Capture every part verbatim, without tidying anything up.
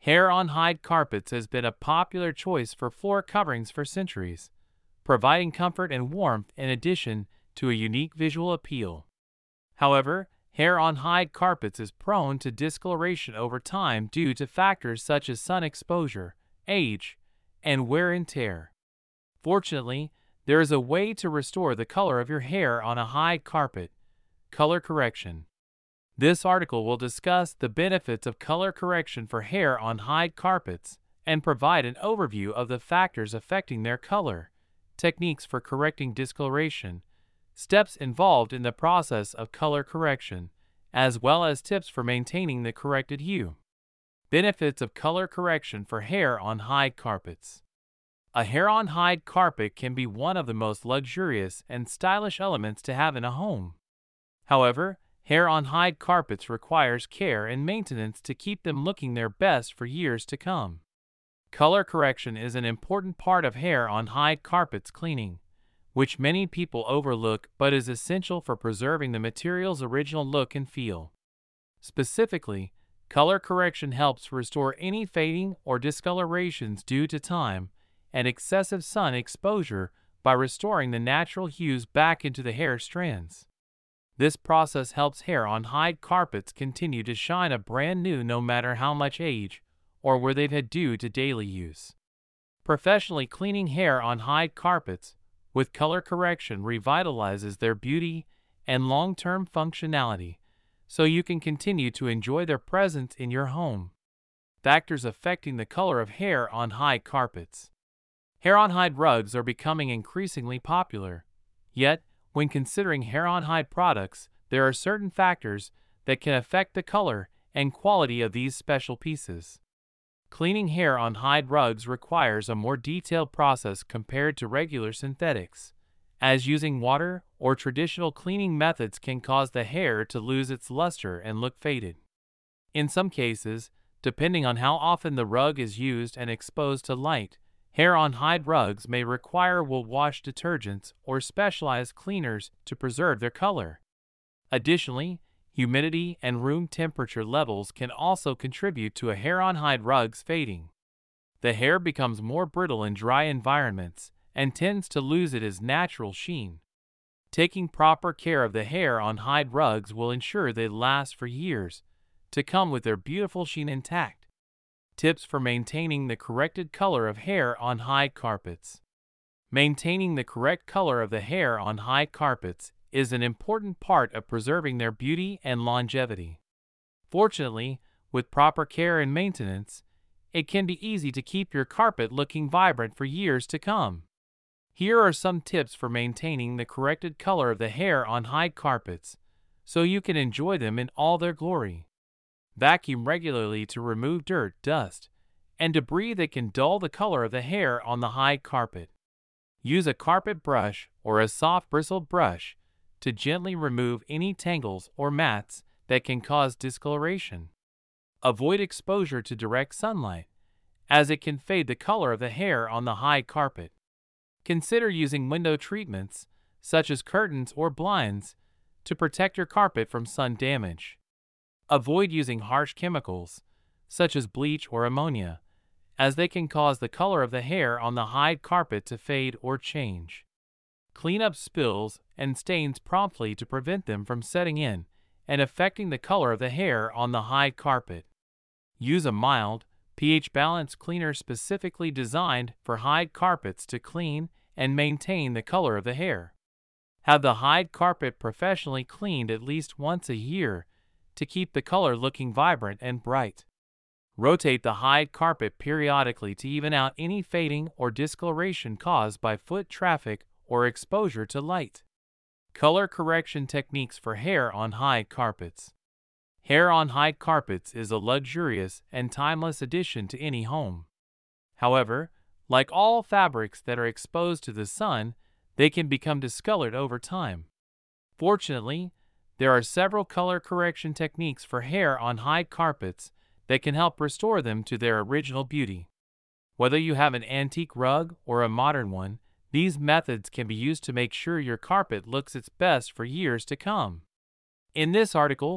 Hair-on-hide carpets has been a popular choice for floor coverings for centuries, providing comfort and warmth in addition to a unique visual appeal. However, hair-on-hide carpets is prone to discoloration over time due to factors such as sun exposure, age, and wear and tear. Fortunately, there is a way to restore the color of your hair on a hide carpet: color correction. This article will discuss the benefits of color correction for hair on hide carpets and provide an overview of the factors affecting their color, techniques for correcting discoloration, steps involved in the process of color correction, as well as tips for maintaining the corrected hue. Benefits of color correction for hair on hide carpets. A hair-on-hide carpet can be one of the most luxurious and stylish elements to have in a home. However, hair-on-hide carpets requires care and maintenance to keep them looking their best for years to come. Color correction is an important part of hair-on-hide carpets cleaning, which many people overlook but is essential for preserving the material's original look and feel. Specifically, color correction helps restore any fading or discolorations due to time and excessive sun exposure by restoring the natural hues back into the hair strands. This process helps hair-on-hide carpets continue to shine a brand new no matter how much age or where they've had due to daily use. Professionally cleaning hair-on-hide carpets with color correction revitalizes their beauty and long-term functionality, so you can continue to enjoy their presence in your home. Factors affecting the color of hair on hide carpets. Hair-on-hide rugs are becoming increasingly popular, yet, when considering hair-on-hide products, there are certain factors that can affect the color and quality of these special pieces. Cleaning hair-on-hide rugs requires a more detailed process compared to regular synthetics, as using water or traditional cleaning methods can cause the hair to lose its luster and look faded. In some cases, depending on how often the rug is used and exposed to light, hair-on-hide rugs may require wool wash detergents or specialized cleaners to preserve their color. Additionally, humidity and room temperature levels can also contribute to a hair-on-hide rug's fading. The hair becomes more brittle in dry environments and tends to lose its natural sheen. Taking proper care of the hair-on-hide rugs will ensure they last for years to come with their beautiful sheen intact. Tips for maintaining the corrected color of hair on hide carpets. Maintaining the correct color of the hair on hide carpets is an important part of preserving their beauty and longevity. Fortunately, with proper care and maintenance, it can be easy to keep your carpet looking vibrant for years to come. Here are some tips for maintaining the corrected color of the hair on hide carpets, so you can enjoy them in all their glory. Vacuum regularly to remove dirt, dust, and debris that can dull the color of the hair on the hide carpet. Use a carpet brush or a soft bristled brush to gently remove any tangles or mats that can cause discoloration. Avoid exposure to direct sunlight, as it can fade the color of the hair on the hide carpet. Consider using window treatments, such as curtains or blinds, to protect your carpet from sun damage. Avoid using harsh chemicals, such as bleach or ammonia, as they can cause the color of the hair on the hide carpet to fade or change. Clean up spills and stains promptly to prevent them from setting in and affecting the color of the hair on the hide carpet. Use a mild, pH-balanced cleaner specifically designed for hide carpets to clean and maintain the color of the hair. Have the hide carpet professionally cleaned at least once a year to keep the color looking vibrant and bright. Rotate the hide carpet periodically to even out any fading or discoloration caused by foot traffic or exposure to light. Color correction techniques for hair on hide carpets. Hair on hide carpets is a luxurious and timeless addition to any home. However, like all fabrics that are exposed to the sun, they can become discolored over time. Fortunately, there are several color correction techniques for hair on hide carpets that can help restore them to their original beauty. Whether you have an antique rug or a modern one, these methods can be used to make sure your carpet looks its best for years to come. In this article,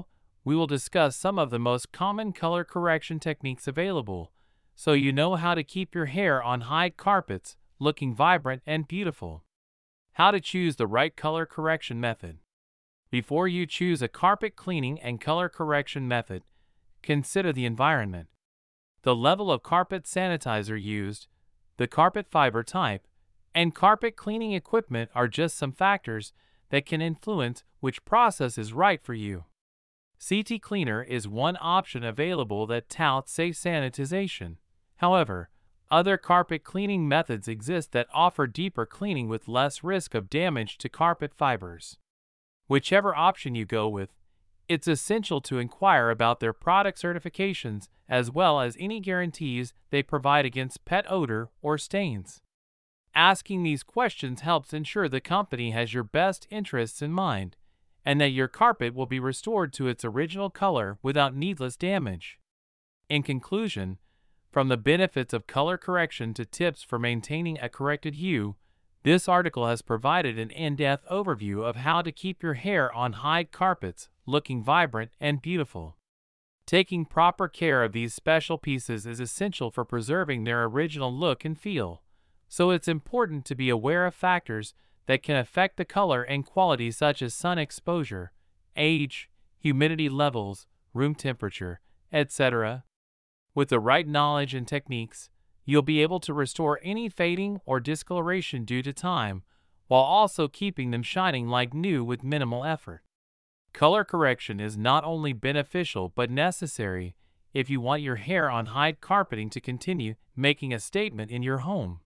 we will discuss some of the most common color correction techniques available, so you know how to keep your hair on hide carpets looking vibrant and beautiful. How to choose the right color correction method. Before you choose a carpet cleaning and color correction method, consider the environment, the level of carpet sanitizer used, the carpet fiber type, and carpet cleaning equipment are just some factors that can influence which process is right for you. C T Cleaner is one option available that touts safe sanitization. However, other carpet cleaning methods exist that offer deeper cleaning with less risk of damage to carpet fibers. Whichever option you go with, it's essential to inquire about their product certifications as well as any guarantees they provide against pet odor or stains. Asking these questions helps ensure the company has your best interests in mind, and that your carpet will be restored to its original color without needless damage. In conclusion, from the benefits of color correction to tips for maintaining a corrected hue, this article has provided an in-depth overview of how to keep your hair on hide carpets looking vibrant and beautiful. Taking proper care of these special pieces is essential for preserving their original look and feel, so it's important to be aware of factors that can affect the color and quality such as sun exposure, age, humidity levels, room temperature, et cetera. With the right knowledge and techniques, you'll be able to restore any fading or discoloration due to time, while also keeping them shining like new with minimal effort. Color correction is not only beneficial but necessary if you want your hair on hide carpeting to continue making a statement in your home.